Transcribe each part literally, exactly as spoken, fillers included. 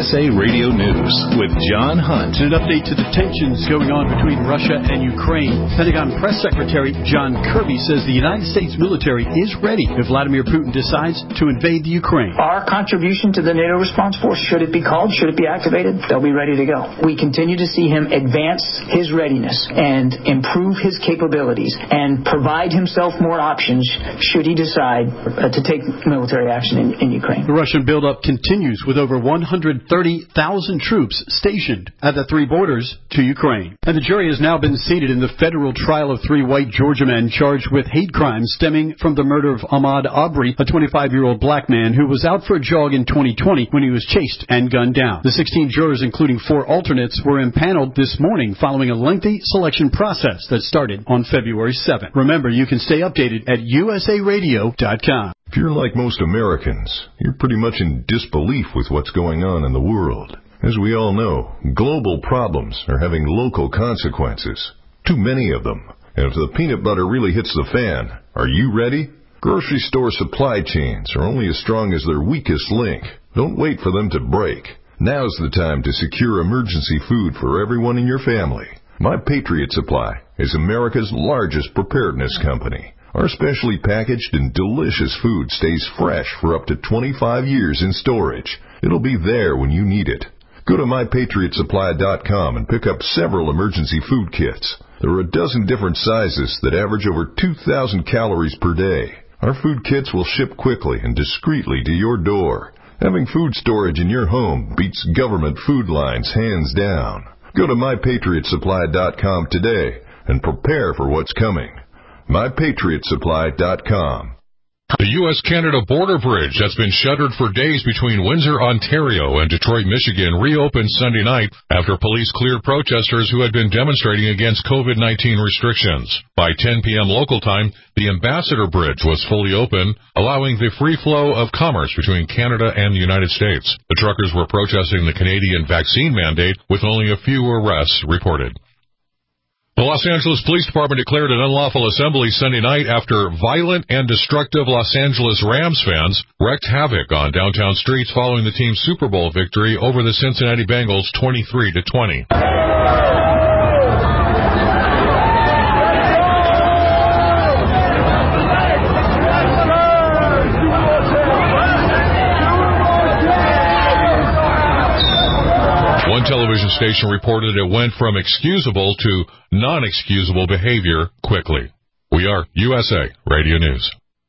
S A Radio News with John Hunt. An update to the tensions going on between Russia and Ukraine. Pentagon Press Secretary John Kirby says the United States military is ready if Vladimir Putin decides to invade the Ukraine. Our contribution to the NATO response force, should it be called, should it be activated, they'll be ready to go. We continue to see him advance his readiness and improve his capabilities and provide himself more options should he decide uh, to take military action in, in Ukraine. The Russian buildup continues with over one hundred thirty thousand troops stationed at the three borders to Ukraine. And the jury has now been seated in the federal trial of three white Georgia men charged with hate crimes stemming from the murder of Ahmaud Arbery, a twenty-five-year-old black man who was out for a jog in twenty twenty when he was chased and gunned down. The sixteen jurors, including four alternates, were impaneled this morning following a lengthy selection process that started on February seventh. Remember, you can stay updated at U S A radio dot com. If you're like most Americans, you're pretty much in disbelief with what's going on in the world. As we all know, global problems are having local consequences. Too many of them. And if the peanut butter really hits the fan, are you ready? Grocery store supply chains are only as strong as their weakest link. Don't wait for them to break. Now's the time to secure emergency food for everyone in your family. My Patriot Supply is America's largest preparedness company. Our specially packaged and delicious food stays fresh for up to twenty-five years in storage. It'll be there when you need it. Go to my patriot supply dot com and pick up several emergency food kits. There are a dozen different sizes that average over two thousand calories per day. Our food kits will ship quickly and discreetly to your door. Having food storage in your home beats government food lines hands down. Go to my patriot supply dot com today and prepare for what's coming. my patriot supply dot com. The U S Canada border bridge that's been shuttered for days between Windsor, Ontario and Detroit, Michigan reopened Sunday night after police cleared protesters who had been demonstrating against COVID nineteen restrictions. By ten p.m. local time, the Ambassador Bridge was fully open, allowing the free flow of commerce between Canada and the United States. The truckers were protesting the Canadian vaccine mandate, with only a few arrests reported. The Los Angeles Police Department declared an unlawful assembly Sunday night after violent and destructive Los Angeles Rams fans wreaked havoc on downtown streets following the team's Super Bowl victory over the Cincinnati Bengals twenty-three to twenty. One television station reported it went from excusable to non-excusable behavior quickly. We are U S A Radio News.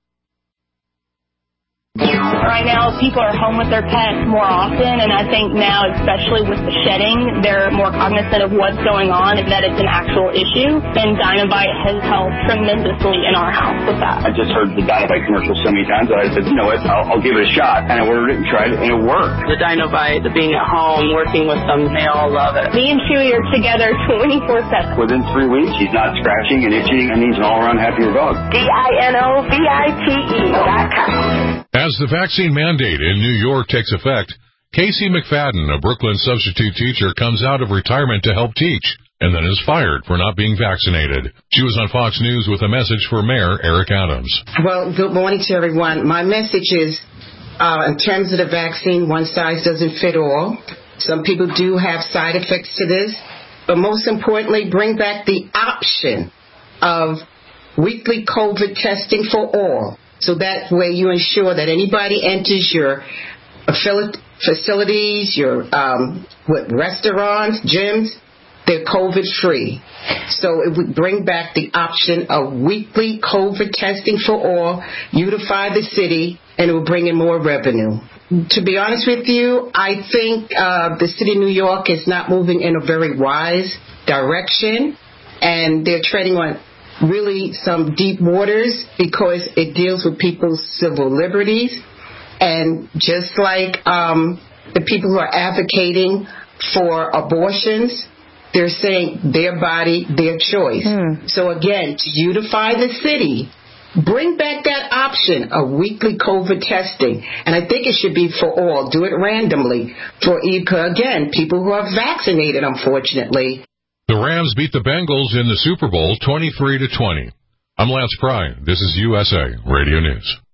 Right now, people are home with their pets more often, and I think now, especially with the shedding, they're more cognizant of what's going on and that it's an actual issue, and Dinovite has helped tremendously in our house with that. I just heard the Dinovite commercial so many times that I said, you know what, I'll, I'll give it a shot, and I ordered it and tried it, and it worked. The Dinovite, the being at home, working with them, they all love it. Me and Chewy are together twenty-four seven. Within three weeks, he's not scratching and itching, and he's an all-around happier dog. D I N O V I T E dot com. As the vaccine mandate in New York takes effect, Casey McFadden, a Brooklyn substitute teacher, comes out of retirement to help teach and then is fired for not being vaccinated. She was on Fox News with a message for Mayor Eric Adams. Well, good morning to everyone. My message is, uh, in terms of the vaccine, one size doesn't fit all. Some people do have side effects to this, but most importantly, bring back the option of weekly COVID testing for all. So that way you ensure that anybody enters your facilities, your um, what, restaurants, gyms, they're COVID-free. So it would bring back the option of weekly COVID testing for all, unify the city, and it will bring in more revenue. To be honest with you, I think uh, the city of New York is not moving in a very wise direction, and they're treading on really some deep waters because it deals with people's civil liberties. And just like um, the people who are advocating for abortions, they're saying their body, their choice. Mm. So again, to unify the city, bring back that option of weekly COVID testing. And I think it should be for all. Do it randomly for, again, people who are vaccinated, unfortunately. The Rams beat the Bengals in the Super Bowl twenty-three to twenty. I'm Lance Pry. This is U S A Radio News.